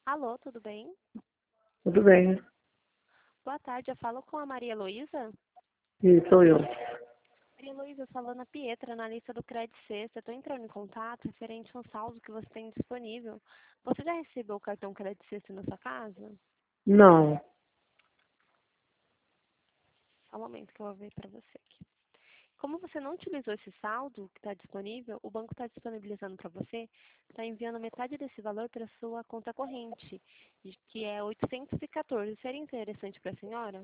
Alô, tudo bem? Tudo bem. Boa tarde, eu falo com a Maria Heloísa. E sou eu. Maria Heloísa, falando a Pietra, na lista do Credit Sexta. Estou entrando em contato referente a um saldo que você tem disponível. Você já recebeu o cartão Credit Sexta na sua casa? Não. Só um momento que eu vou ver para você aqui. Como você não utilizou esse saldo que está disponível, o banco está disponibilizando para você, está enviando metade desse valor para sua conta corrente, que é 814. Seria interessante para a senhora?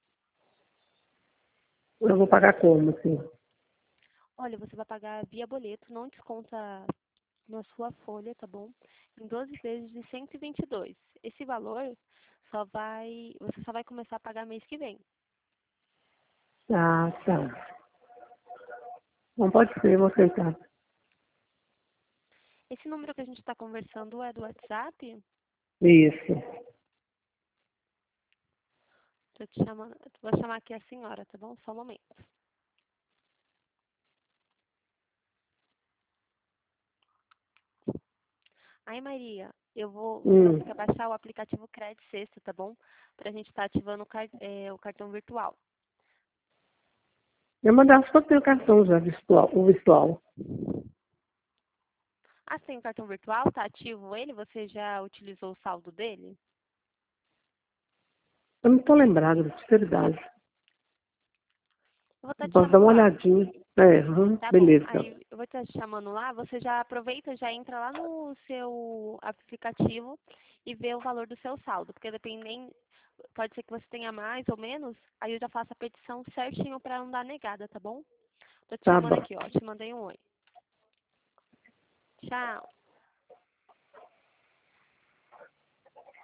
Eu vou pagar como, sim? Olha, você vai pagar via boleto, não desconta na sua folha, tá bom? Em 12 vezes de 122. Esse valor você só vai começar a pagar mês que vem. Ah, tá. Não pode ser, vou aceitar. Esse número que a gente está conversando é do WhatsApp? Isso. Tô te chamando, vou chamar aqui a senhora, tá bom? Só um momento. Aí, Maria, você quer baixar o aplicativo Credit Sexta, tá bom? Pra gente estar ativando o cartão virtual. Eu mandava só ter o cartão já virtual, o virtual. Ah, você tem o cartão virtual? Tá ativo ele? Você já utilizou o saldo dele? Eu não estou lembrada, de sinceridade. Eu vou estar te Posso dar chamando uma lá. olhadinha. Tá bom. Beleza, então. Aí eu vou estar te chamando lá, você já aproveita, já entra lá no seu aplicativo e vê o valor do seu saldo, porque dependendo, pode ser que você tenha mais ou menos, aí eu já faço a petição certinho para não dar negada, tá bom? Tô te Tá chamando bom. aqui, ó, te mandei um oi. Tchau.